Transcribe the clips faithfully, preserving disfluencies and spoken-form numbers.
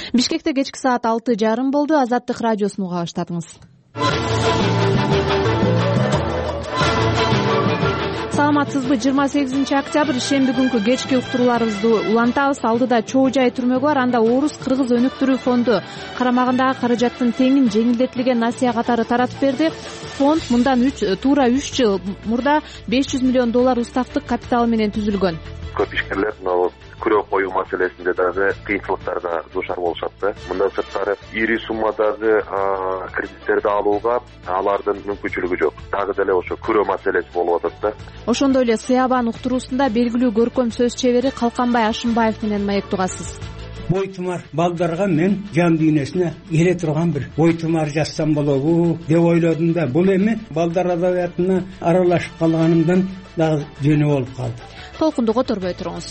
Бишкекте кечки саат алты жарым болду. Азаттык радиосун уга баштадыңыз. Саламатсызбы? жыйырма сегизинчи октябрь шемби күнкү кечки уктурууларыбызды улантабыз. Алдыда чоо жай түрмөгү бар. Анда Орус Кыргыз өнүктүрүү фонду карамагындагы каражаттын теңин жеңилдетилген насыя катары таратып берди. Фонд мындан туура үч жыл мурда беш жүз миллион доллар уставдык капиталы менен түзүлгөн. Көп ишкерлер мына күрөө коюу маселесинде дагы кыйынчылыктарга дуушар болушат да. Мындан сырткары ири суммадагы кредиттерди алууга алардын мүмкүнчүлүгү жок. Дагы деле ошо күрөө маселеси болуп атат да. Ошондой эле Сыябан уктуруусунда белгилүү көркөм сөз чебери Калканбай Ашымбаев менен маектугасыз. Бойтумар балдарга мен жан дүйнөсүнө келе турган бир бойтумар жазсам болобу деп ойлодум да. Бул эми балдар адабиятына аралашып калганымдан дагы жөнү болуп калды. Толкунду которбой туруңуз.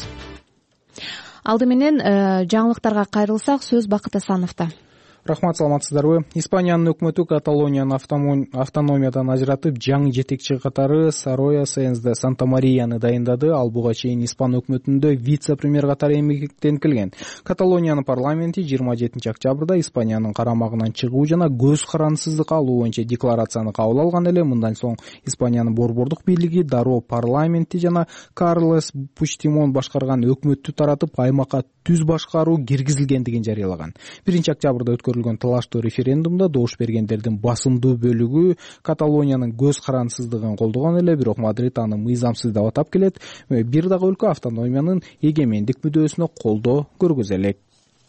Алды менен жаңылыктарга кайрылсак, сөз Бакыт Асановдо. Рахмат, саламатсыздарбы? Испаниянын өкмөтү Каталонияны автономиядан ажыратып, жаңы жетекчи катары Сороя Сэенз де Санта-Марияны дайындады. Ал буга чейин Испан өкмөтүндө вице-премьер катары эмгектенилген. Каталониянын парламенти жыйырма жетинчи октябрда Испаниянын карамагынан чыгуу жана көз карансыздык алуу боюнча декларацияны кабыл алган эле. Мындан соң Испаниянын борбордук бийлиги дароо парламенти жана Карлес Пучдемон башкарган өкмөттү таратып, аймакка түз башкаруу киргизилгендигин жарыялаган. биринчи октябрда өткөрүлгөн талаштуу референдумда добуш бергендердин басымдуу бөлүгү Каталониянын көз карансыздыгын колдогон эле, бирок Мадрид аны мыйзамсыз деп атап келет. Бир дагы өлкө автономиянын эгемендик мүдөөсүнө колдоо көргөзө элек.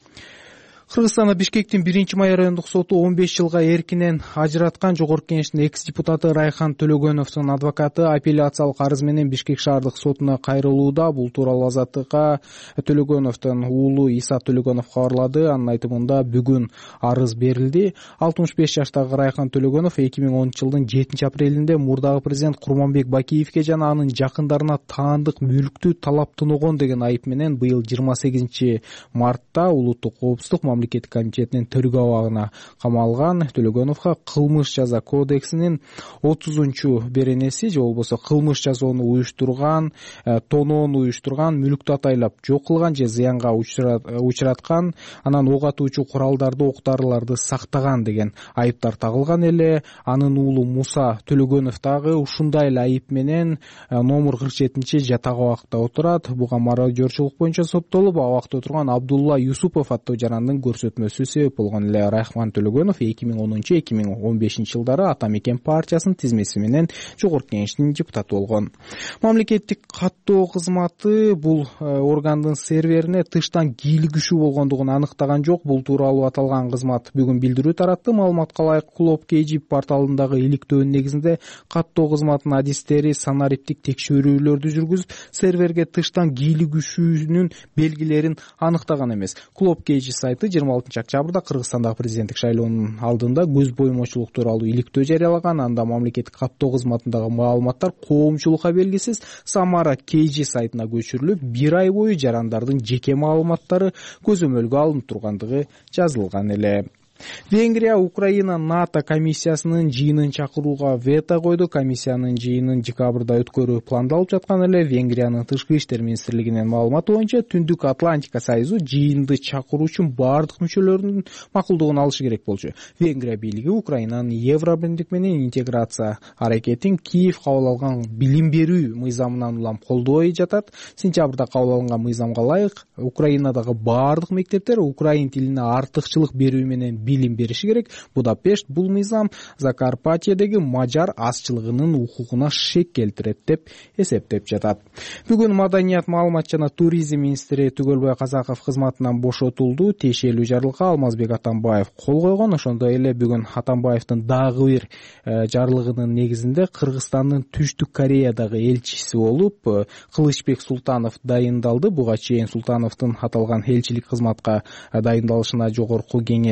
Кыргызстанда Бишкектин биринчи май райондук соту он беш жылга эркинен ажыраткан Жогорку Кеңештин экс-депутаты Райхан Төлөгөновдун адвокаты апелляциялык арыз менен Бишкек шаардык сотуна кайрылууда. Бул тууралуу Азаттыкка Төлөгөновдун уулу Иса Төлөгөнов кабарлады. Анын айтымында бүгүн арыз берилди. алтымыш беш жаштагы Райхан Төлөгөнов эки миң онунчу жылдын жетинчи апрелинде мурдагы президент Курманбек Бакиевке жана анын жакындарына таандык мүлктү талап тоногон деген айып менен быйыл жыйырма сегизинчи мартта улуттук коопсуздук мамлекеттик комитетинин тергөө абагына камалган. Төлөгөновго кылмыш жаза кодексинин отузунчу беренеси же болбосо кылмыш жазууну уюштурган, тоноону уюштурган, мүлктү атайлап жок кылган же зыянга учураткан, анан ок атуучу куралдарды, оқ-дарыларды сактаган деген айыптар тагылган эле. Анын уулу Муса Төлөгөнов дагы ушундай эле айып менен номер кырк жетинчи жатак абакта отурат. Буга мародёрчулук боюнча соттолуп, абакта отурган Абдулла Юсупов аттуу жарандын көрсөтмөсү себеп болгон эле. Райхан Төлөгөнов эки миң онунчу эки миң он бешинчи жылдары Ата Мекен партиясынын тизмеси менен Жогорку Кеңештин депутаты болгон. Мамлекеттик каттоо кызматы бул органдын серверине тыштан кийлигишүү болгондугун аныктаган жок. Бул тууралуу аталган кызмат бүгүн билдирүү таратты. Маалыматка ылайык Клоп Кейджи порталындагы иликтөөнүн негизинде каттоо кызматынын адистери санариптик текшерүүлөрдү жүргүзүп, серверге тыштан кийлигишүүнүн белгилерин аныктаган эмес. Клоп Кейджи сайты жыйырма алтынчы октябрда Кыргызстандагы президенттик шайлоонун алдында көз боюмочулук тууралуу иликтөө жарыялаган. Анда мамлекеттик каттоо кызматындагы маалыматтар коомчулукка белгисиз Самара Кейджи сайтына көчүрүлүп, бир ай бою жарандардын жеке маалыматтары көзөмөлгө алынып тургандыгы жазылган эле. Венгрия Украина НАТО комиссиясынын жыйынын чакырууга вето койду. Комиссиянын жыйынын декабрда өткөрүү пландалып жаткан эле. Венгриянын тышкы иштер министрлигинин маалыматы боюнча Түндүк Атлантика союзу жыйынды чакыруу үчүн бардык мүчөлөрүнүн макулдугун алышы керек болчу. Венгрия бийлиги Украинанын Евробирлик менен интеграция аракетин Киев кабыл алган билим берүү мыйзамынан улам колдобой жатат. Сентябрда кабыл алынган мыйзамга ылайык Украинадагы бардык мектептер украин тилине артыкчылык берүү менен билим бериши керек. Будапешт бул мыйзам Закарпатьедеги мажар азчылыгынын укугуна шек келтирет деп эсептеп жатат. Бүгүн Маданият, маалымат жана туризм министри Түгөлбай Казаков кызматынан бошотулду. Тиешелүү жарлыкка Алмазбек Атамбаев кол койгон. Ошондой эле бүгүн Атамбаевдин дагы бир жарлыгынын негизинде Кыргызстандын Түштүк Кореядагы элчиси болуп Кылычбек Султанов дайындалды. Буга чейин Султановдун аталган элчилик кызматка дайындалышына Жогорку Кеңеш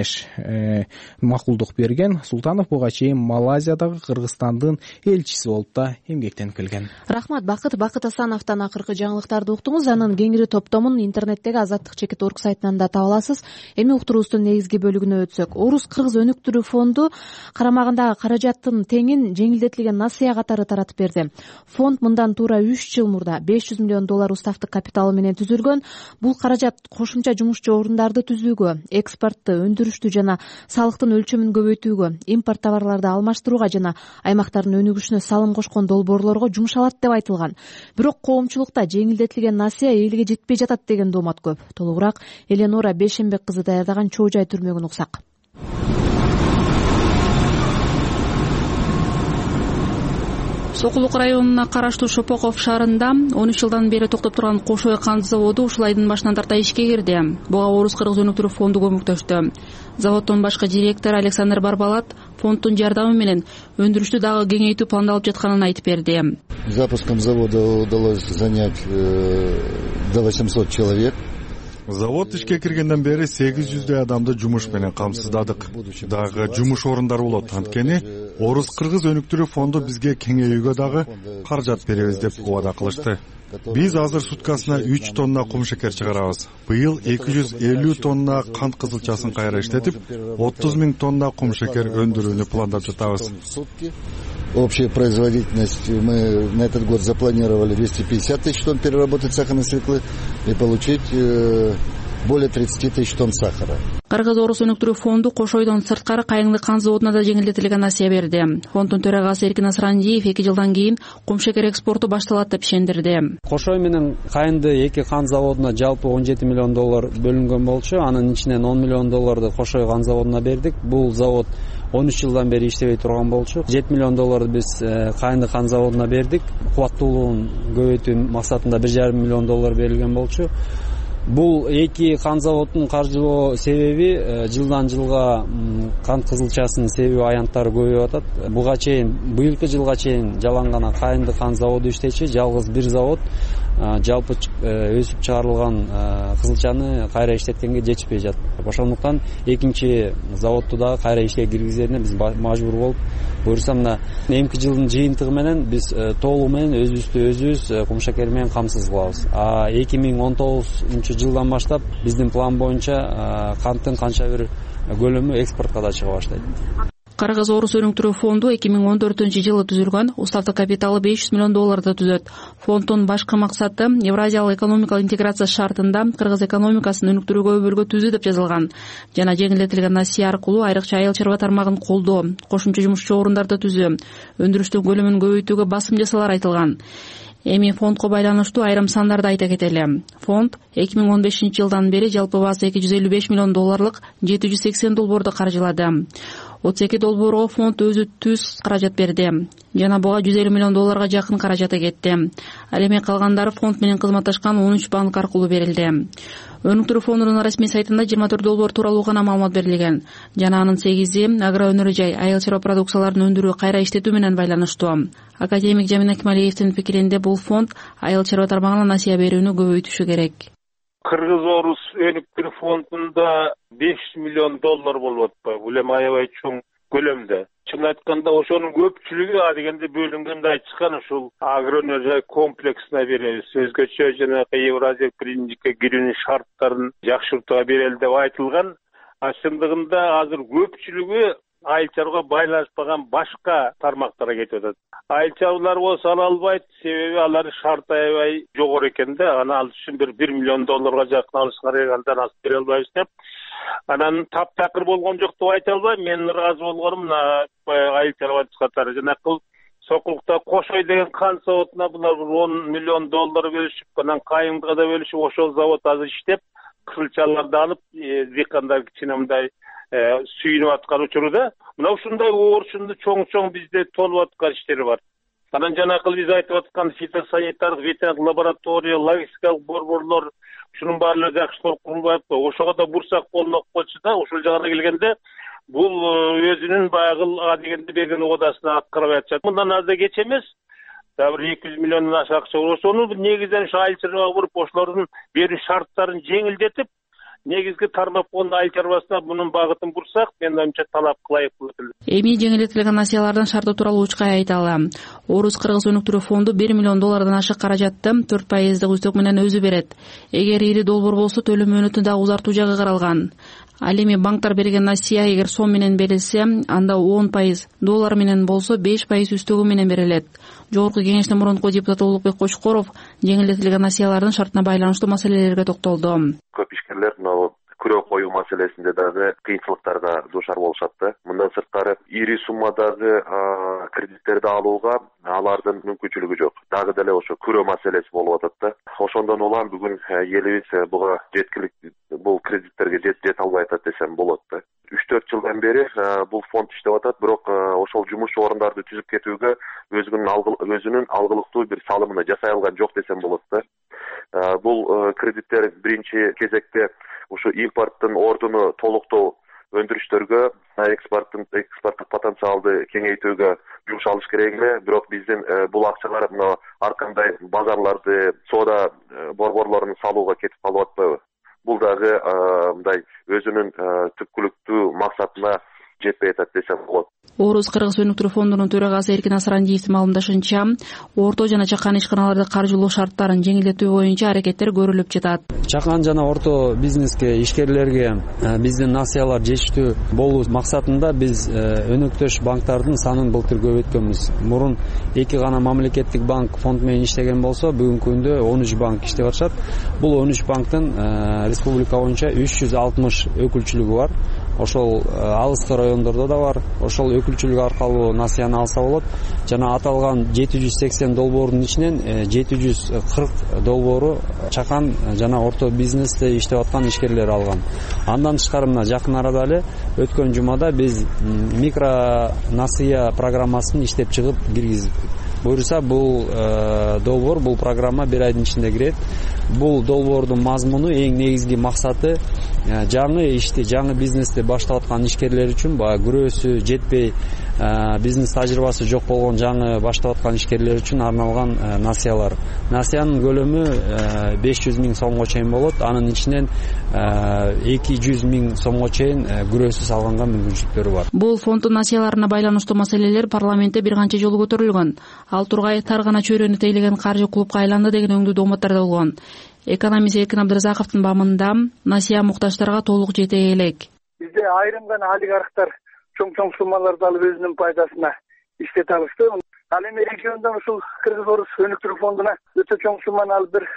макулдук берген. Султанов буга чейин Малайзиядагы Кыргызстандын элчиси болуп да эмгектенип келген. Рахмат Бакыт. Бакыт Асановдон акыркы жаңылыктарды уктуңуз. Анын кеңири топтомун интернеттеги Азаттык чекит орг сайтынан да таба аласыз. Эми уктуруубуздун негизги бөлүгүнө өтсөк, Орус кыргыз өнүктүрүү фонду карамагындагы каражаттын теңин жеңилдетилген насыя катары таратып берди. Фонд мындан туура үч жыл мурда беш жүз миллион доллар уставтык капиталы менен түзүлгөн. Бул каражат кошумча жумушчу орундарды түзүүгө, экспортту, өндүрүштү жана салыктын өлчөмүн көбөйтүүгө, импорт товарларды алмаштырууга жана аймактардын өнүгүшүнө салым кошкон долбоорлорго жумшалат деп айтылган. Бирок коомчулукта жеңилдетилген насыя элге жетпей жатат деген доомат көп. Толугураак Эленора Бейшенбек кызы даярдаган Чоо жай түрмөгүн уксак. Сокулук районуна караштуу Шопоков шаарында он үч жылдан бери токтоп турган Кошой кант заводу ушул айдын башынан тарта ишке кирди. Буга Орус кыргыз өнүктүрүү фонду көмөктөштү. Заводдун башкы директору Александр Барбалат фонддун жардамы менен өндүрүштү дагы кеңейтүү пландалып жатканын айтып берди. Запуском завода удалось занять до восемьсот человек. Завод ишке киргенден бери сегиз жүздөй адамды жумуш менен камсыздадык. Дагы жумуш орундары болот. Анткени Орус кыргыз өнүктүрүү фонду бизге кеңейүүгө дагы каражат беребиз деп убада кылышты. Биз азыр суткасына үч тонна кум шекер чыгарабыз. Быйыл эки жүз элүү тонна кант кызылчасын кайра иштетип, отуз миң тонна кум шекер өндүрүүнү пландап жатабыз. Общая производительность мы на этот год запланировали двести пятьдесят тысяч тонн переработать сахарной свеклы и получить э, более тридцать тысяч тонн сахара. Кыргыз Орус өнүктүрүү фонду Кошойдон сырткары Кайыңды кант заводуна да жеңилдетилген насыя берди. Фонддун төрагасы Эркин Асрандиев эки жылдан кийин кум шекер экспорту башталат деп ишендирди. Кошой менен Кайыңды эки кант заводуна жалпы он жети миллион доллар бөлүнгөн болчу. Анын ичинен он миллион долларды Кошой кант заводуна бердик. Бул завод он үч жылдан бери иштебей турган болчу. жети миллион долларды биз Кайыңды кант заводуна бердик. Кубаттуулугун көбөйтүү максатында бир жарым миллион доллар берилген болчу. Бул эки кант заводдун каржылоо себеби жылдан жылга кант кызылчасынын себеби аянттары көбөйүп атат. Буга чейин быйылкы жылга чейин жалаң гана Кайыңды кант заводу иштечү, жалгыз бир завод жалпы өсүп чыгарылган кызылчаны кайра иштеткенге жетишпей жатат. Ошондуктан экинчи заводду дагы кайра ишке киргизерине биз мажбур болуп, буюрса мына эмки жылдын жыйынтыгы менен биз толугу менен өзүбүздү өзүбүз кум шекер менен камсыз кылабыз. А эки миң он тогузунчу жылдан баштап биздин план боюнча канттын канча бир көлөмү экспортко да чыга баштайт. Кыргыз Орус өнүктүрүү фонду эки миң он төртүнчү жылы түзүлгөн, уставтык капиталы беш жүз миллион долларды түзөт. Фонддун башкы максаты Евразиялык экономикалык интеграция шартында кыргыз экономикасын өнүктүрүүгө өбөлгө түзүү деп жазылган. Жана жеңилдетилген насыя аркылуу айрыкча айыл чарба тармагын колдоо, кошумча жумушчу орундарды түзүү, өндүрүштүн көлөмүн көбөйтүүгө басым жасалар айтылган. Эми фондко байланыштуу айрым сандарды айта кетели. Фонд эки миң он бешинчи жылдан бери жалпы баасы эки жүз элүү беш миллион долларлык жети жүз сексен долбоорду каржылады. отуз эки долбоорго фонд өзү түз каражат берди. Жана буга жүз элүү миллион долларга жакын каражаты кетти. Ал эми калгандары фонд менен кызматташкан он үч банк аркылуу берилди. Өнүктүрүү фондунун расмий сайтында жыйырма төрт долбоор тууралуу гана маалымат берилген. Жана анын сегизи агро өнөр жай, айыл чарба продукцияларын өндүрүү, кайра иштетүү менен байланыштуу. Академик Жамин Акмалиевдин пикиринде бул фонд айыл чарба тармагына насыя берүүнү көбөйтүшү керек. Кыргыз Орус өнүктүрүү фондунда беш миллион доллар болуп атпайбы? Бул эми аябай чоң көлөмдө. Чын айтканда ошонун көпчүлүгү а дегенде бөлүнгөндө айтышкан ушул агро өнөр жай комплексине беребиз. Өзгөчө жанагы Евразия биримдикке кирүүнүн шарттарын жакшыртууга берели деп айтылган. А чындыгында азыр көпчүлүгү айыл чарбага байланышпаган башка тармактарга кетип атат. Айыл чарбалар болсо ала албайт, себеби алар шарт аябай жогору экен да. Аны ал үчүн бир бир миллион долларга жакын алышка карагандан аз бере албайбыз деп. Анан таптакыр болгон жок деп айта албайм. Мен ыраазы болгонум мына айыл чарбачы катары жанакы Сокулукта Кошой деген кант заводуна булар он миллион доллар бөлүшүп, анан Кайыңдыга да бөлүшүп, ошол завод азыр иштеп, кызылчаларды алып, дыйкандар кичине мындай сүйүнүп аткан учурда. Мына ушундай оорчунду чоң-чоң бизде толуп аткан иштер бар. Анан жанакы биз айтып аткан фитосанитардык ветеринардык лаборатория, логистикалык борборлор, ушунун баардыгы жакшылап курулбай атпайбы? Ошого да бурсак болмок болчу да, ушул жагына келгенде бул өзүнүн баягы а дегенде берген убадасына аткарбай атышат. Мындан аз да кеч эмес. Дагы бир эки жүз миллиондон аша акча бар. Ошону негизинен ушу айыл чарбага буруп, ошолордун берүү шарттарын жеңилдетип, негизги тармак болгон айыл чарбасына мунун багытын бурсак, мен оюмча талап кылайык болот эле. Эми жеңилдетилген насыялардын шарты тууралуу Учкай айталы. Орус кыргыз өнүктүрүү фонду бир миллион доллардан ашык каражатты төрт пайыздык үстөк менен өзү берет. Эгер ири долбоор болсо төлөм мөөнөтүн дагы узартуу жагы каралган. Ал эми банктар берген насыя эгер сом менен берилсе, анда он пайыз, доллар менен болсо беш пайыз үстөгү менен берилет. Жогорку кеңештин мурунку депутаты Улукбек Кочкоров жеңилдетилген насыялардын шартына байланыштуу маселелерге токтолду. Көп ишкерлер мына күрөө коюу маселесинде дагы кыйынчылыктарга дуушар болушат. Мындан сырткары ири суммадагы кредиттерди алууга алардын мүмкүнчүлүгү жок. Дагы деле ошо күрөө маселеси болуп атат да. Ошондон улам бүгүн элибиз буга жеткилик бул кредиттерге жете албай атат десем болот да. үч төрт жылдан бери бул фонд иштеп атат, бирок ошол жумуш орундарды түзүп кетүүгө өзүнүн алгылыктуу бир салымын жасай алган жок десем болот да. Бул кредиттер биринчи кезекте ушу импорттун ордуну толуктоо өндүрүштөргө, экспорттун экспорттук потенциалды кеңейтүүгө жумшалыш керек эле. Бирок биздин бул акчалар мына ар кандай базарларды, соода борборлорун салууга кетип калып атпайбы? Бул дагы мындай өзүнүн түпкүлүктүү максатына жетпей атат десем болот. Орус кыргыз өнүктүрүү фондунун төрагасы Эркин Асырандиевдин маалымдашынча, орто жана чакан ишканаларды каржылоо шарттарын жеңилдетүү боюнча аракеттер көрүлүп жатат. Чакан жана орто бизнеске, ишкерлерге биздин насыялар жетиштүү болуу максатында биз өнөктөш банктардын санын былтыр көбөйткөнбүз. Мурун эки гана мамлекеттик банк фонд менен иштеген болсо, бүгүнкү күндө он үч банк иштеп атышат. Бул он үч банктын республика боюнча үч жүз алтымыш өкүлчүлүгү бар. Ошол алыскы райондордо да бар. Ошол өкүлчүлүк аркылуу насыяны алса болот. Жана аталган жети жүз сексен долбоордун ичинен жети жүз кырк долбоору чакан жана орто бизнесте иштеп аткан ишкерлер алган. Андан тышкары мына жакын арада эле өткөн жумада биз микро насыя программасын иштеп чыгып киргиздик. Буюрса бул долбоор, бул программа бир айдын ичинде кирет. Бул долбоордун мазмуну эң негизги максаты жаңы ишти, жаңы бизнести баштап аткан ишкерлер үчүн баягы күрөөсү жетпей, бизнес тажрыйбасы жок болгон жаңы баштап аткан ишкерлер үчүн арналган насыялар. Насыянын көлөмү беш жүз миң сомго чейин болот. Анын ичинен эки жүз миң сомго чейин күрөөсүз алганга мүмкүнчүлүктөрү бар. Бул фонддун насыяларына байланыштуу маселелер парламентте бир канча жолу көтөрүлгөн. Ал Тургай тар гана чөйрөнү тейлеген каржы клубка айланды деген өңдүү дооматтар да болгон. Экономист Эркин Абдыразаковдун баамында насыя муктаждарга толук жете элек. Бизде айрым гана олигархтар чоң-чоң суммаларды алып өзүнүн пайдасына иштете алышты. Ал эми региондон ушул Кыргыз Орус өнүктүрүү фондуна өтө чоң сумманы алып бир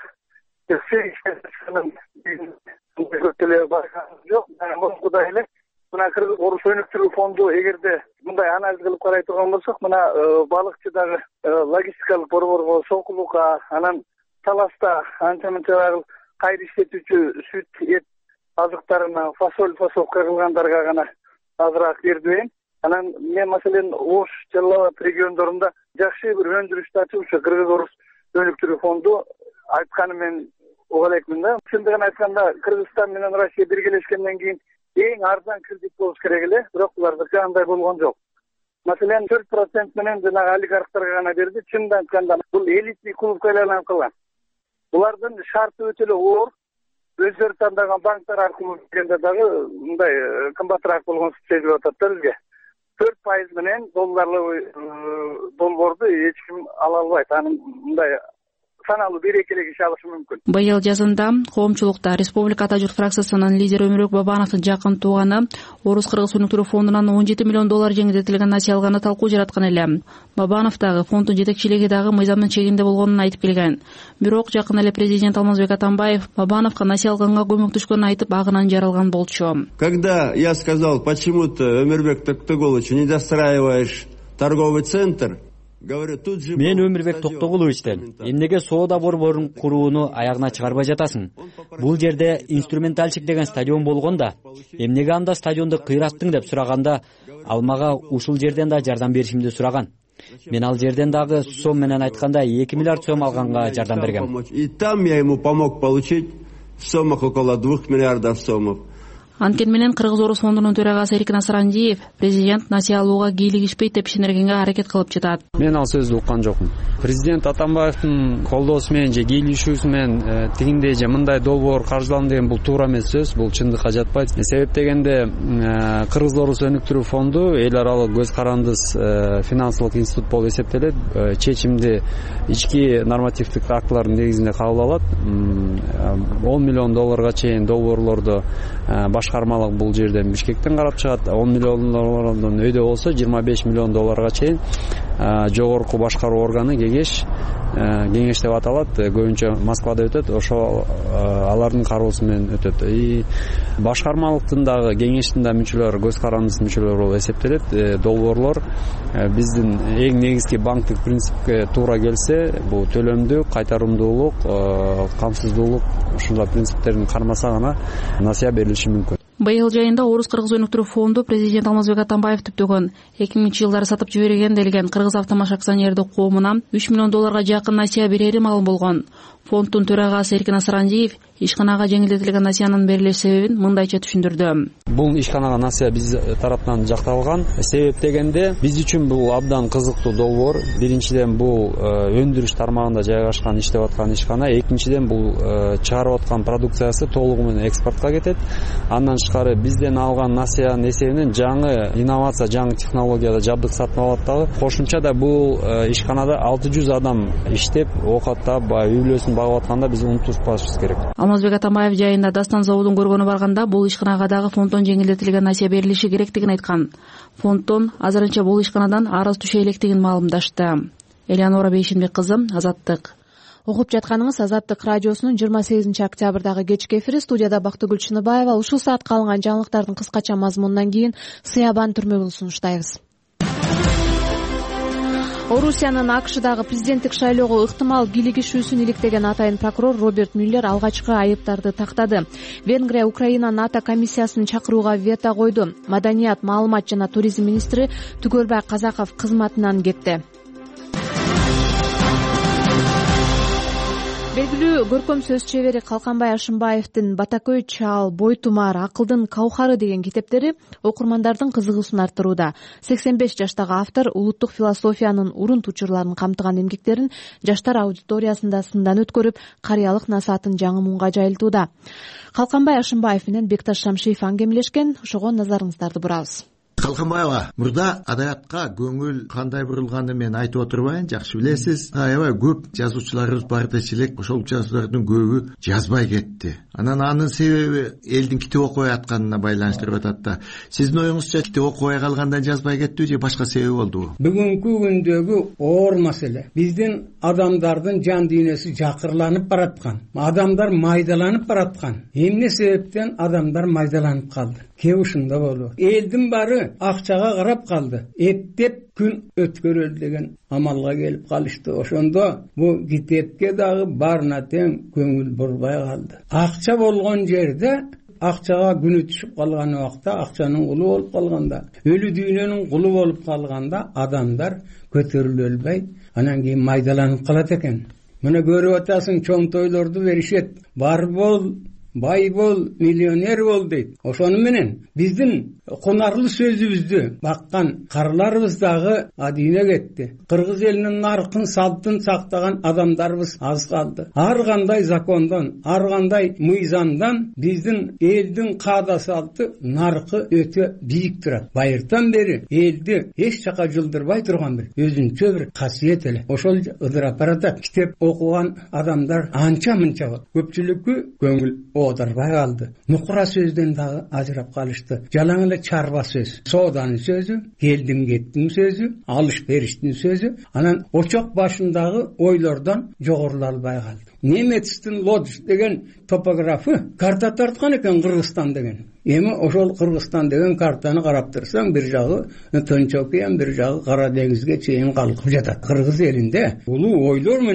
жок. Мурункудай эле мына Кыргыз Орус өнүктүрүү фонду эгерде мындай анализ кылып карай турган болсок, мына балыкчыдагы логистикалык борборго, сокулукка, анан таласта анча-мынча кайры иштетүүчү сүт, эт азыктарына, фасоль, фасовка кылгандарга гана азыраак берди. Анан мен маселен Ош, Жалал Абад региондорунда жакшы бир өндүрүштү ачып, ушу Кыргыз Орус өнүктүрүү фонду айтканы мен уга элекмин да. Чындыгын айтканда, Кыргызстан менен Россия биргелешкенден кийин эң арзан кредит болуш керек эле, бирок булардыкы андай болгон жок. Маселен төрт процент менен жанагы олигархтарга гана берди. Чындап айтканда, бул элитный клубка айланып калган. Булардын шарты өтө эле оор. Өздөрү тандаган банктар аркылуу келгенде дагы мындай кымбатыраак болгон сезилип атат да бизге. төрт пайыз менен долларлы долбоорду эч ким ала албайт. Анын мындай саналуу берекелик иш алышы мүмкүн. Быйыл жазында коомчулукта Республика Ата журт фракциясынын лидери Өмүрбек Бабановдун жакын тууганы Орус кыргыз өнүктүрүү фондунан он жети миллион доллар жеңилдетилген насыя алганы талкуу жараткан эле. Бабанов дагы фонддун жетекчилиги дагы мыйзамдын чегинде болгонун айтып келген. Бирок жакын эле президент Алмазбек Атамбаев Бабановго насыя алганга көмөктөшкөнүн айтып агынан жаралган болчу. Когда я сказал, почему-то, Өмүрбек Токтогулович, не достраиваешь торговый центр, мен Өмүрбек Токтогуловичтен эмнеге соода борборун курууну аягына чыгарбай жатасың? Бул жерде инструментальчик деген стадион болгон да, эмнеге анда стадионду кыйраттың деп сураганда, ал мага ушул жерден да жардам беришимди сураган. Мен ал жерден дагы сом менен айтканда эки миллиард сом алганга жардам бергем. И там я ему помог получить в сомах около двух миллиардов сомов. Анткени менен Кыргыз Орус фондунун төрагасы Эркин Асырандиев президент насыя алууга кийлигишпейт деп ишенергенге аракет кылып жатат. Мен ал сөздү уккан жокмун. Президент Атамбаевдин колдоосу менен же кийлигишүүсү менен тигиндей же мындай долбоор каржылам деген бул туура эмес сөз, бул чындыкка жатпайт. Себеп дегенде Кыргыз Орус өнүктүрүү фонду эл аралык көз карандыс финансылык институт болуп эсептелет. Чечимди ички нормативдик актылардын негизинде кабыл алат. он миллион долларга чейин долбоорлорду башкармалык бул жерден Бишкектен карап чыгат. он миллион доллардан өйдө болсо жыйырма беш миллион долларга чейин жогорку башкаруу органы кеңеш кеңеш деп аталат. Көбүнчө Москвада өтөт. Ошо алардын кароосу менен өтөт. И башкармалыктын дагы кеңештин да мүчөлөрү көз карандыс мүчөлөр болуп эсептелет. Долбоорлор биздин эң негизги банктык принципке туура келсе, бул төлөмдүү, кайтарымдуулук, камсыздуулук ушундай принциптерин кармаса гана насыя берилиши мүмкүн. Быйыл жайында Орус Кыргыз өнүктүрүү фонду президент Алмазбек Атамбаев түптөгөн эки миңинчи жылдары сатып жиберген делген Кыргыз Автомаш акционердик коомуна үч миллион долларга жакын насыя берери маалым болгон. Фонддун төрагасы Эркин Асырандиев ишканага жеңилдетилген насыянын берилиш себебин мындайча түшүндүрдү. Бул ишканага насыя биз тараптан жакталган. Себеп дегенде биз үчүн бул абдан кызыктуу долбоор. Биринчиден бул өндүрүш тармагында жайгашкан иштеп аткан ишкана, экинчиден бул чыгарып аткан продукциясы толугу менен экспортко кетет. Андан тышкары бизден алган насыянын эсебинен жаңы инновация, жаңы технологияда жабдык сатып алат дагы. Кошумча да бул ишканада алты жүз адам иштеп, окаттап, үй бүлөсүн багып атканда биз унутпашыбыз керек. Алмазбек Атамбаев жайында Дастан заводун көргөнү барганда бул ишканага дагы фонддон жеңилдетилген насыя берилиши керектигин айткан. Фонддон азырынча бул ишканадан арыз түшө электигин маалымдашты. Элеонора Бейшенбек кызы, Азаттык. Угуп жатканыңыз Азаттык радиосунун жыйырма сегизинчи октябрдагы кечки эфири. Студияда Бактыгүл Чыныбаева. Ушул саатка алынган жаңылыктардын кыскача мазмунунан кийин Сыябан түрмөгүн сунуштайбыз. Орусиянын АКШдагы президенттик шайлоого ыктымал кийлигишүүсүн иликтеген атайын прокурор Роберт Мюллер алгачкы айыптарды тактады. Венгрия Украина НАТО комиссиясын чакырууга вето койду. Маданият, маалымат жана туризм министри Түгөлбай Казаков кызматынан кетти. Белгилүү көркөм сөз чебери Калканбай Ашымбаевдин Батакөй чал, Бойтумар, Акылдын каухары деген китептери окурмандардын кызыгуусун арттырууда. сексен беш жаштагы автор улуттук философиянын урун учурларын камтыган эмгектерин жаштар аудиториясында сындан өткөрүп, карыялык насаатын жаңы муңга жайылтууда. Калканбай Ашымбаев менен Бекташ Шамшиев аңгемелешкен. Ошого назарыңыздарды бурабыз. Калканбаева, мурда адаятка көңүл кандай бурулганын мен айтып отурбайын, жакшы билесиз. Аябай көп жазуучуларыбыз бар дечелек, ошол жазуулардын көбү жазбай кетти. Анан анын себеби элдин китеп окубай атканына байланыштырып атат да. Сиздин оюңузча китеп окубай калгандан жазбай кеттиби же башка себеби болдубу? Бүгүнкү күндөгү оор маселе. Биздин адамдардын жан дүйнөсү жакырланып бараткан. Адамдар майдаланып бараткан. Эмне себептен адамдар майдаланып калды? Кээ ушунда болду. Элдин баары акчага карап калды. Эптеп күн өткөрөлү деген амалга келип калышты. Ошондо бу китепке дагы барына тең көңүл бурбай калды. Акча болгон жерде, акчага күнү түшүп калган убакта, акчанын кулу болуп калганда, өлү дүйнөнүн кулу болуп калганда адамдар көтөрүлө албай, анан кийин майдаланып калат экен. Мына көрүп атасың, чоң тойлорду беришет. Бар бол, бай бол, миллионер бол дейт. Ошону менен биздин кунарлы сөзүбүздү баккан карларыбыз дагы адийне кетти. Кыргыз элинин наркын, салтын сактаган адамдарыбыз аз калды. Ар кандай закондон, ар кандай мыйзамдан биздин элдин каада салты, наркы өтө бийик турат. Байыртан бери элди эч жака жылдырбай турган бир өзүнчө бир касиет эле. Ошол ыдырап баратат. Китеп окуган адамдар анча-мынча болду. Көпчүлүккө көңүл оодарбай калды. Нукура сөздөн дагы ажырап калышты. Жалаң эле чарба сөз, сооданын сөзү, келдим кеттим сөзү, алыш бериштин сөзү, анан очок башындагы ойлордон жогорулай албай калды. Немецтин Лодж деген топографы карта тарткан экен Кыргызстан деген. Эми ошол Кыргызстан деген картаны карап турсаң, бир жагы Тынч океан, бир жагы Кара деңизге чейин калкып жатат. Кыргыз элинде улуу ойлор менен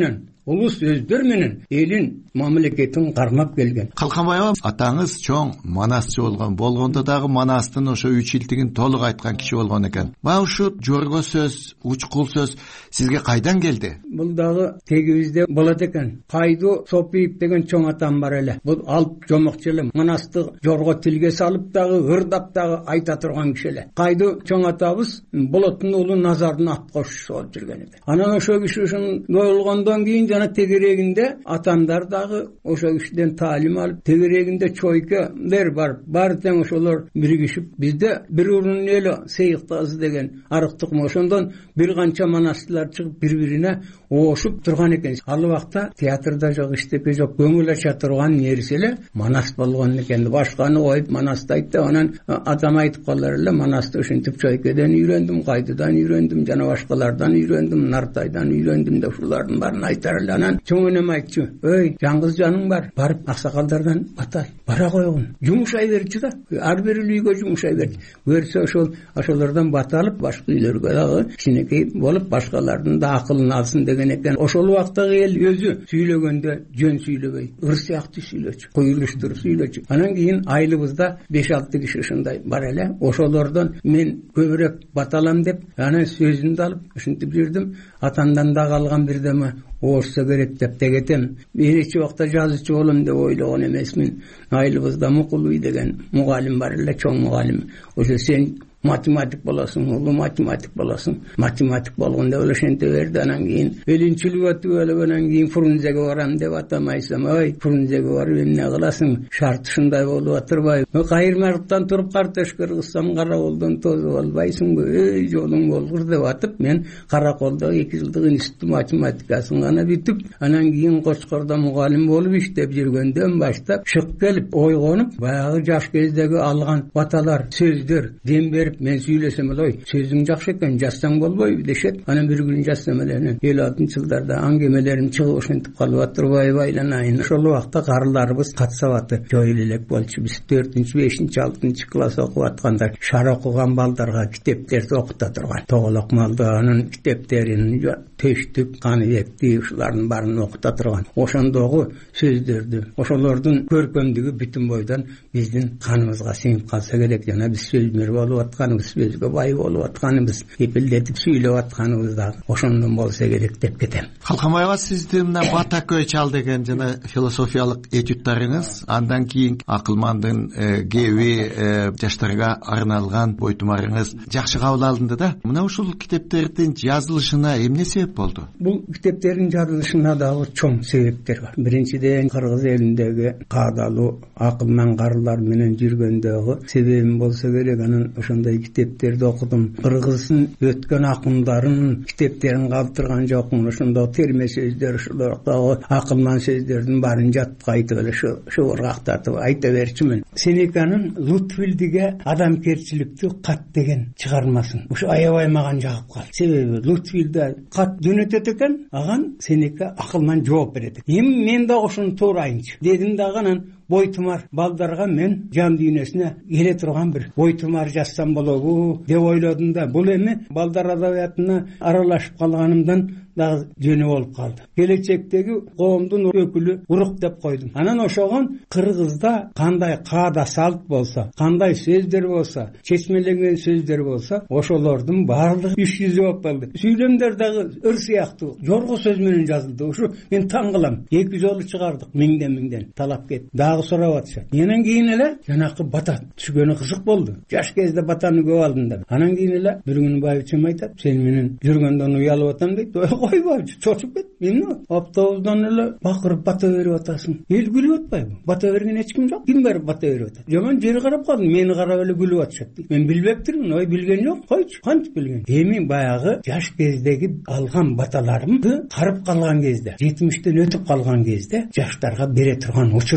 улуу сөздөр менен элин мамлекетин кармап келген. Калканбай аба, атаңыз чоң манасчы болгон, болгондо дагы манастын ошо үч илдигин толук айткан киши болгон экен. Баа ушу жорго сөз, учкул сөз сизге кайдан келди? Бул дагы тегибизде болот экен. Кайду Сопиев деген чоң атам бар эле. Бул алып жомокчу эле, манасты жорго тилге салып дагы ырдап дагы айта турган киши эле. Кайду чоң атабыз Болоттун уулу Назардын ат кошчусу болуп жүргөн экен. Анан ошо киши ушун болгондон кийин жана тегерегинде атамдар дагы ошо кишиден таалим алып, тегерегинде чойкалар бар. Бар тең ошолор биригишип, бизде бир урун эле Сейиктаз деген арыктык ошондон бир канча манастылар чыгып бири-бирине оошуп турган экен. Ал убакта театрда жок, иштепе жок, көңүл ача турган нерсе эле манас болгон экен. Башканы коюп манасты айтты. Анан атам айтып калар эле, манасты ушинтип чойкеден үйрөндүм, кайдыдан үйрөндүм, жана башкалардан үйрөндүм, Нартайдан үйрөндүм деп ушулардын баарын айтар эле. Анан чоң энем айтчу, "Ой, жаңгыз жаның бар, барып аксакалдардан бата бара койгун, жумушай берчү да." Ар бир үйгө жумушай берди. Көрсө ошол ошолордон бата алып, башка үйлөргө дагы кичинекей болуп, башкалардын да акылын алсын деген экен. Ошол убактагы эл өзү сүйлөгөндө жөн сүйлөбөй, ыр сыяктуу сүйлөчү, коюлуштуруп сүйлөчү. Анан кийин айылыбызда беш алты киши ушундай бар эле. Ошолордон мен көбүрөөк бата алам деп, анан сөзүндү алып ушинтип жүрдүм. Атамдан да калган бирдеме оорусса керек деп дегетем. Мен эч убакта жазуучу болом деп ойлогон эмесмин. Айылыбызда Мукулуй деген мугалим бар эле, чоң мугалим. Ошо сен математик болосуң, улуу математик болосуң. Математик болгондо эле ошенте берди. Анан кийин элинчилик өтүп эле кийин Фрунзеге барам деп атамайсам, ой, Фрунзеге барып эмне кыласың? Шарт ушундай болуп атырбайбы? Кайырмалыктан туруп картеш кыргызсам Караколдон тозуп албайсыңбы? Эй, жолуң болгур деп атып, мен Караколдо эки жылдык институт математикасын гана бүтүп, анан кийин Кочкордо мугалим болуп иштеп жүргөндөн баштап шык келип, ойгонуп, баягы жаш кездеги алган баталар, сөздөр дем берип, мен сүйлөсөм эле, ой, сөзүң жакшы экен, жазсаң болбойбу дешет. Анан бир күн жазсам эле, элүү алтынчы жылдарда аңгемелерим чыгып ошентип калып атырбайбы, айланайын. Ошол убакта карыларыбыз катсабаты жойулуп элек болчу. Биз төртүнчү, бешинчи, алтынчы класс окуп атканда шар окуган балдарга китептерди окута турган. Тоголок Малдаанын китептерин, Төштүк, Каныбекти ушулардын баарын окута турган. Ошондогу сөздөрдү, ошолордун көркөмдүгү бүтүн бойдон биздин каныбызга сиңип калса керек. Жана биз сөзмөр болуп атканыбыз, сөзгө бай болуп атканыбыз, эпилдетип сүйлөп атканыбыз да ошондон болсо керек деп кетем. Калканбай аба, сиздин мына Бата көй чал деген жана философиялык этюдтарыңыз, андан кийин Акылмандын кеби жаштарга арналган бойтумарыңыз жакшы кабыл алынды да. Мына ушул китептердин жазылышына эмне себеп болду? Бул китептердин жазылышына дагы чоң себептер бар. Биринчиден, кыргыз элиндеги каадалуу акылман карылар менен жүргөндөгү себебим болсо керек. Анан ошондой китептерди окудум. Кыргыздын өткөн акындарын китептерин калтырган жокмун. Ошондо терме сөздөр, ошолордогу акылман сөздөрдүн баарын жатып айтып эле шуургактатып айта берчүмүн. Сенеканын Лутвилдиге адамгерчиликтүү кат деген чыгармасын ушу аябай мага жагып калды. Себеби Лутвилде кат жөнөтөт экен, аган Сенека акылдан жооп берет. Эми мен да ошону туура айынчы дедим дагы. Анан бойтумар балдарга мен жан дүйнөсүнө келе турган бир бойтумар жазсам болобу деп ойлодум да. Бул эми балдар адабиятына аралашып калганымдан дагы жөнү болуп калды. Келечектеги коомдун өкүлү урук деп койдум. Анан ошогон Кыргызда кандай каада салт болсо, кандай сөздөр болсо, чечмеленген сөздөр болсо, ошолордун баардыгы үч жүзү болуп калды. Сүйлөмдөр дагы ыр сыяктуу жорго сөз менен жазылды. Ушу мен таң кылам. Эки жолу чыгардык, миңден миңден талап кетти. Дагы сурап атышат. Анан кийин эле жанакы бата түшкөнү кызык болду. Жаш кезде батаны көп алдым да. Анан кийин эле бир күнү байбичем айтат, сен менен жүргөндөн уялып атам дейт. Койбой, чочуп кет. Эмне? Автобустан эле бакырып бата берип атасың. Эл күлүп атпайбы? Бата берген эч ким жок. Ким барып бата берип атат? Жаман жери карап калдым. Мени карап эле күлүп атышат. Мен билбептирмин. Ой, билген жок. Койчу, кантип билген? Эми баягы жаш кездеги алган баталарымды карып калган кезде, жетимиштен өтүп калган кезде жаштарга бере турган учур болгондуктан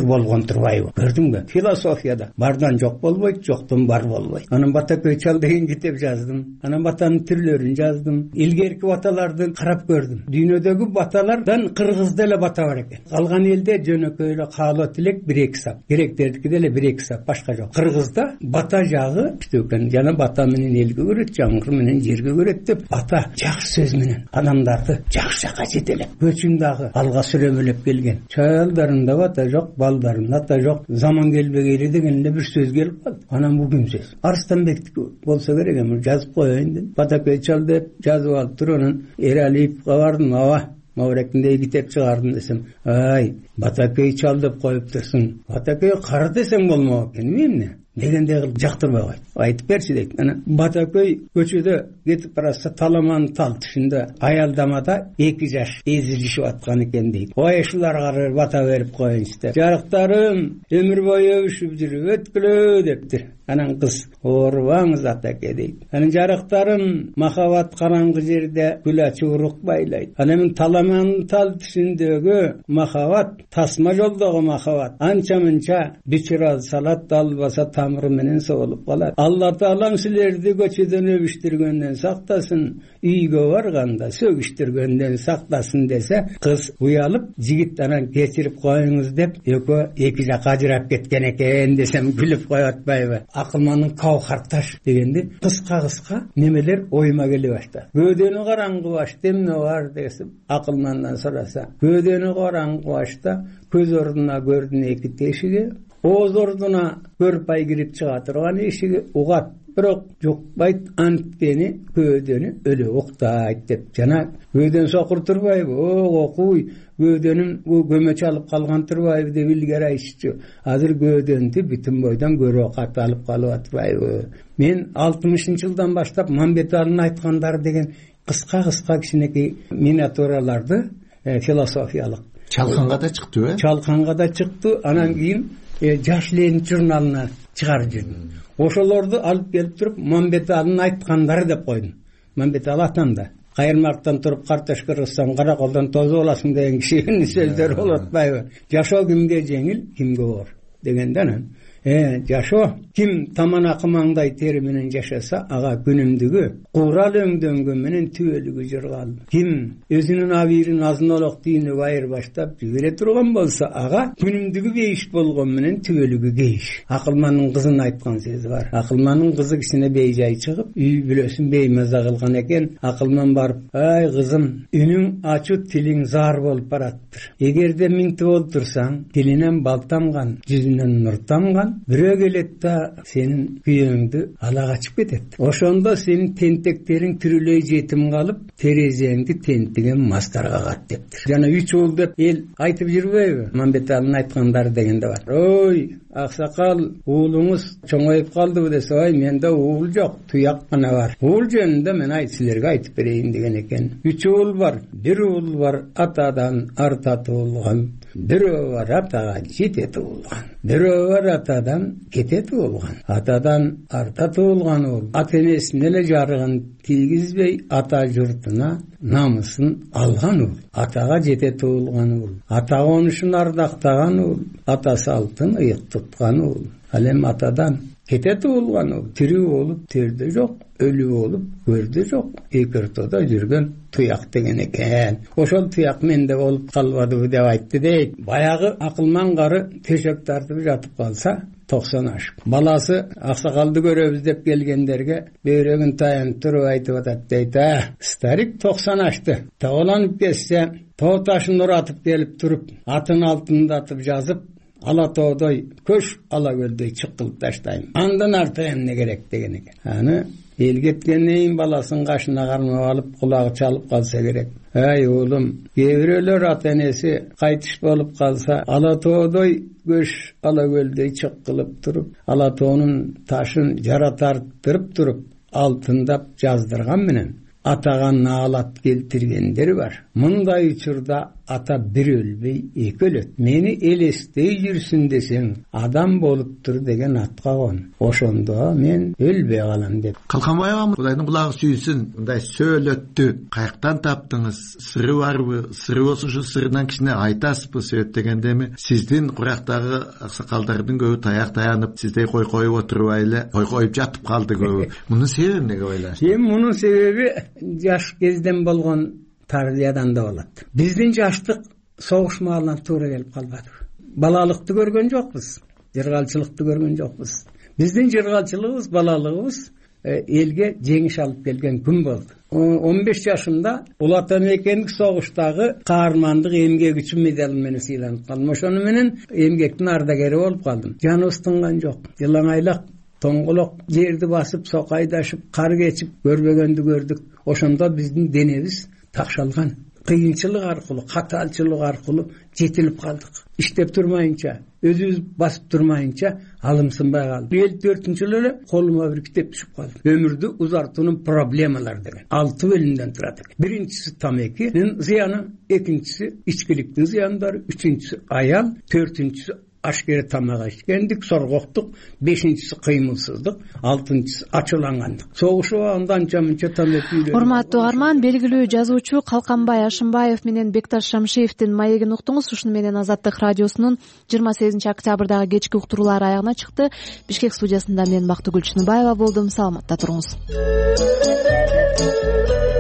турбайбы? Көрдүңбү? Философияда бардан жок болбойт, жоктон бар болбойт. Анан Батакөй чал деген китеп жаздым. Анан батанын түрлөрүн жаздым. Илгерки баталарды карап көрдүм. Дүйнөдөгү баталардан кыргыз деле бата бар экен. Калган элде жөнөкөй эле каалоо тилек бир-эки сап. Гректердики деле бир-эки сап, башка жок. Кыргызда бата жагы күчтүү экен. Жана бата менен элге көрөт, жаңгыр менен жерге көрөт деп бата жакшы сөз менен адамдарды жакшы жакка жетелеп, көчүн дагы алга сүрөмөлөп келген. Чаялдарында бата жок, балдарында ата жок. Заман келбегейле деген эле бир сөз келип калды. Анан бул ким сөз? Арыстанбектики болсо керек эми, жазып коеюн деп. Батакөй чал деп жазып алып туруп анан Эралиевге бардым. Аба Маврекиндей китеп чыгардым десем, ай, Батакөй чал деп коюп турсуң. Батакөй кара десең болмок экен, эмне? Дегендей кылып жактырбай койду. Айтып берчи дейт. Анан Батакөй көчөдө кетип баратса таламан тал түшүндө аялдамада эки жаш эзилишип аткан экен дейт. Ой, ушуларга бата берип коюнчу деп. Жарыктарым өмүр бою өбүшүп жүрүп өткүлө дептир. Анан кыз, оорубаңыз атаке дейт. Анан жарыктарым махабат караңгы жерде гүл ачуурук байлайт. Анан таламан тал түшүндөгү махабат тасма жолдогу махабат анча мынча бичира салат албаса тамыры менен соолуп калат. Алла таалам силерди көчөдөн өбүштүргөндөн сактасын, үйгө барганда сөгүштүргөндөн сактасын десе, кыз уялып, жигит анан кечирип коюңуз деп экөө эки жакка ажырап кеткен экен десем күлүп коюп атпайбы? Акылмандын каухарташ дегенде кыска-кыска немелер оюма келе баштады. Көөдөнү караңгы башта эмне бар десем, акылмандан сураса, көөдөнү караңгы башта көз ордуна көрдүн эки тешиги, ооз ордуна көрпай кирип чыга турган эшиги угат, бирок жукпайт, анткени көөдөнү өлө уктайт деп. Жана көөдөн сокур турбайбы? О, окуй, көөдөнүн бу көмө чалып калган турбайбы деп илгери айтышчу. Азыр көөдөнтү бүтүн бойдон көрө каталып калып атпайбы? Мен алтымышынчы жылдан баштап Мамбеталинин айткандары деген кыска-кыска кичинекей миниатюраларды философиялык Чалканга да чыктыбы? Чалканга да чыкты. Анан кийин Жаш Ленин журналына чыгарып жүрдүм. Ошолорду алып келип туруп Мамбеталинин айткандары деп койдум. Мамбеталы атамда кайырмактан туруп картошка кырсаң кара колдон тозуп аласың деген кишинин сөздөрү болуп атпайбы? Жашоо кимге жеңил, кимге оор дегенде анан Э, жашоо ким таман акымаңдай тери менен жашаса, ага күнүмдүгү курал өңдөнгө менен түбөлүгү жыргал. Ким өзүнүн абийирин азын-олок дүйнөгө айырбаштап жибере турган болсо, ага күнүмдүгү бейиш болгон менен түбөлүгү кейиш. Акылмандын кызын айткан сөзү бар. Акылмандын кызы кичине бейжай чыгып, үй бүлөсүн беймаза кылган экен. Акылман барып, ай кызым, үнүң ачуу, тилиң заар болуп бараттыр. Эгерде минтип олтурсаң, тилинен бал тамган, жүзүнөн нур тамган, бирөө келет да сенин күйөөңдү ала качып кетет. Ошондо сенин тентектериң түрүлөй жетим калып, терезеңди тентиген мастарга кат дептир. Жана үч уул деп эл айтып жүрбөйбү? Мамбеталинин айткандары дегенде бар. Ой, аксакал, уулуңуз чоңоюп калдыбы десе, ой, менде уул жок, туяк гана бар. Уул жөнүндө мен айт силерге айтып берейин деген экен. Үч уул бар. Бир уул бар атадан арта туулган, бирөө бар атага жете туулган, бирөө бар атадан кете туулган. Атадан арта туулган уул ата энесине эле жарыгын тийгизбей ата журтуна намысын алган уул. Атага жете туулган уул, ата конушун ардактаган уул, ата салтын ыйык туткан уул. Ал эми атадан кете туулган уул тирүү болуп терде жок, өлүү болуп көрдө жок, эки ортодо жүргөн туяк деген экен. Ошол туяк менде болуп калбадыбы деп айтты дейт. Баягы акылман кары төшөк тартып жатып калса, токсон ашып. Баласы аксакалды көрөбүз деп келгендерге бөйрөгүн таянып туруп айтып атат дейт. А, старик токсон ашты. Таоланып кетсе, тоо ташын уратып келип туруп, атын алтындатып жазып, ала тоодой көш, ала көлдөй чыккылып таштайм. Андан артык эмне керек деген экен. Аны эл кеткенден кийин баласын кашына кармап алып, кулагы чалып калса керек. Ай уулум, кээ бирөөлөр ата энеси кайтыш болуп калса, ала тоодой көш, ала көлдөй чыккылып туруп, ала тоонун ташын жара тарттырып туруп, алтындап жаздырган менен атага наалат келтиргендер бар. Мындай учурда ата бир өлбөй эки өлөт. Мени элестей жүрсүн десең, адам болуптур деген атка кон. Ошондо мен өлбөй калам деп. Калканбаева, Кудайдын кулагы сүйсүн, мындай сөөлөттү каяктан таптыңыз? Сыры барбы? Сыры болсо ушу сырынан кичине айтасызбы? Сөйт дегендеми, сиздин курактагы аксакалдардын көбү таяк таянып, сиздей кой коюп отурбай эле кой коюп жатып калды көбү. Мунун себеби эмнеге ойлойсуз? Эми мунун себеби жаш кезден болгон тарбиядан да болот. Биздин жаштык согуш маалынан туура келип калбады. Балалыкты көргөн жокпуз, жыргалчылыкты көргөн жокпуз. Биздин жыргалчылыгыбыз, балалыгыбыз элге жеңиш алып келген күн болду. он беш жашымда Улуу Ата Мекендик согуштагы каармандык эмгек үчүн медал менен сыйланып калдым. Ошону менен эмгектин ардагери болуп калдым. Жаныбыз тынган жок. Жылаңайлак, тоңголок жерди басып, сокайдашып, кар кечип көрбөгөндү көрдүк. Ошондо биздин денебиз такшалган. Кыйынчылык аркылуу, катаалчылык аркылуу жетилип калдык. Иштеп турмайынча, өзүбүз басып турмайынча алымсынбай калды. элүү төртүнчү жылы эле колума бир китеп түшүп калды. Өмүрдү узартуунун проблемалары деген. алты бөлүмдөн турат экен. Биринчиси тамекинин зыяны, экинчиси ичкиликтин зыяндары, үчүнчүсү аял, төртүнчүсү ашкере тамак ичкендик, соргоктук, бешинчиси кыймылсыздык, алтынчысы ачуулангандык. Согушуп андан анча-мынча тамеки. Урматтуу угарман, белгилүү жазуучу Калканбай Ашымбаев менен Бекташ Шамшиевдин маегин уктуңуз. Ушуну менен Азаттык радиосунун жыйырма сегизинчи октябрдагы кечки уктуруулары аягына чыкты. Бишкек студиясында мен Бактыгүл Чыныбаева болдум. Саламатта туруңуз.